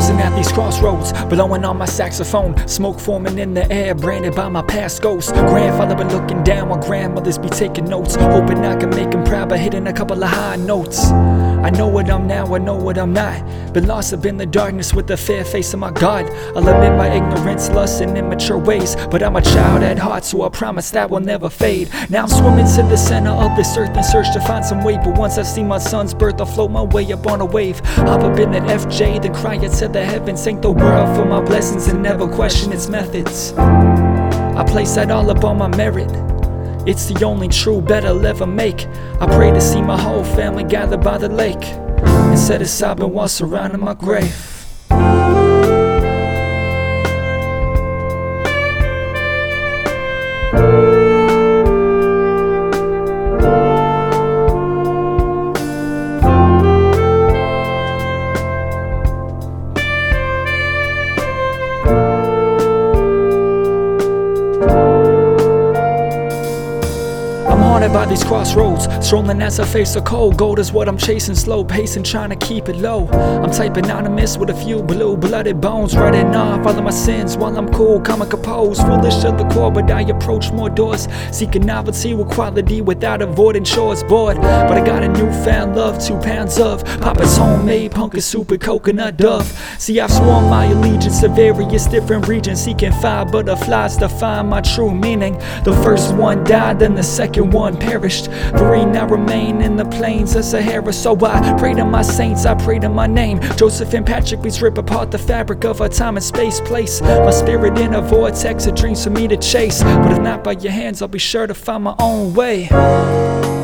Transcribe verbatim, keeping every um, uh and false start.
Pausing at these crossroads, blowing on my saxophone, smoke forming in the air, branded by my past ghosts. Grandfather been looking down while grandmothers be taking notes, hoping I can make him proud by hitting a couple of high notes. I know what I'm now, I know what I'm not. Been lost up in the darkness with the fair face of my God. I'll admit my ignorance, lust, and immature ways, but I'm a child at heart, so I promise that will never fade. Now I'm swimming to the center of this earth in search to find some weight, but once I see my son's birth, I'll float my way up on a wave. Hop up in that F J, then cry it to the heavens. Thank the world for my blessings and never question its methods. I place that all up on my merit. It's the only true bet I'll ever make. I pray to see my whole family gathered by the lake instead of sobbing while surrounding my grave. I'm haunted by these crossroads, strolling as I face the cold. Gold is what I'm chasing, slow pacing, trying to keep it low. I'm type anonymous with a few blue-blooded bones, writing off all of my sins while I'm cool, calm and composed. Foolish to the core, but I approach more doors, seeking novelty with quality without avoiding chores. Bored, but I got a newfound love, two pounds of Papa's homemade pumpkin soup and coconut dove. See, I've sworn my allegiance to various different regions, seeking five butterflies to find my true meaning. The first one died, then the second one perished. Three now remain in the plains of Sahara. So I pray to my saints, I pray to my name. Joseph and Patrick, please rip apart the fabric of our time and space. Place my spirit in a vortex of dreams for me to chase, but if not by your hands, I'll be sure to find my own way.